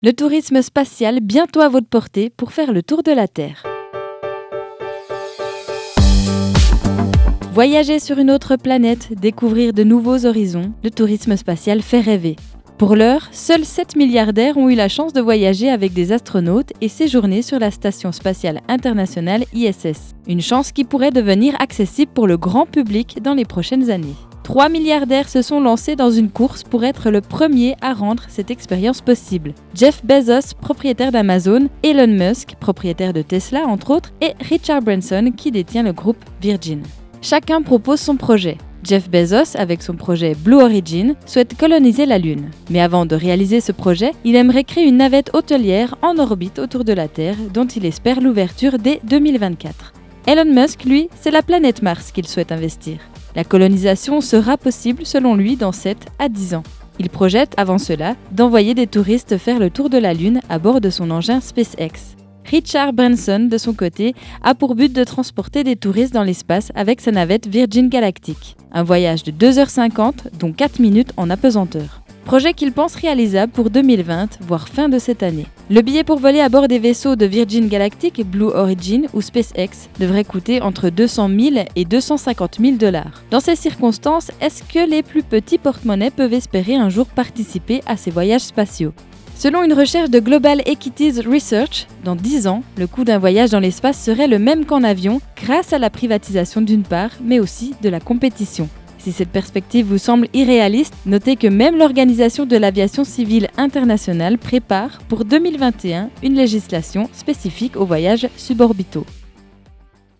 Le tourisme spatial bientôt à votre portée pour faire le tour de la Terre. Voyager sur une autre planète, découvrir de nouveaux horizons, le tourisme spatial fait rêver. Pour l'heure, seuls 7 milliardaires ont eu la chance de voyager avec des astronautes et séjourner sur la Station spatiale internationale ISS. Une chance qui pourrait devenir accessible pour le grand public dans les prochaines années. 3 milliardaires se sont lancés dans une course pour être le premier à rendre cette expérience possible. Jeff Bezos, propriétaire d'Amazon, Elon Musk, propriétaire de Tesla entre autres, et Richard Branson qui détient le groupe Virgin. Chacun propose son projet. Jeff Bezos, avec son projet Blue Origin, souhaite coloniser la Lune. Mais avant de réaliser ce projet, il aimerait créer une navette hôtelière en orbite autour de la Terre, dont il espère l'ouverture dès 2024. Elon Musk, lui, c'est la planète Mars qu'il souhaite investir. La colonisation sera possible, selon lui, dans 7 à 10 ans. Il projette, avant cela, d'envoyer des touristes faire le tour de la Lune à bord de son engin SpaceX. Richard Branson, de son côté, a pour but de transporter des touristes dans l'espace avec sa navette Virgin Galactic. Un voyage de 2h50, dont 4 minutes en apesanteur. Projet qu'il pense réalisable pour 2020, voire fin de cette année. Le billet pour voler à bord des vaisseaux de Virgin Galactic, Blue Origin ou SpaceX devrait coûter entre 200 000 et 250 000 $. Dans ces circonstances, est-ce que les plus petits porte-monnaies peuvent espérer un jour participer à ces voyages spatiaux ? Selon une recherche de Global Equities Research, dans 10 ans, le coût d'un voyage dans l'espace serait le même qu'en avion grâce à la privatisation d'une part, mais aussi de la compétition. Si cette perspective vous semble irréaliste, notez que même l'Organisation de l'aviation civile internationale prépare pour 2021 une législation spécifique aux voyages suborbitaux.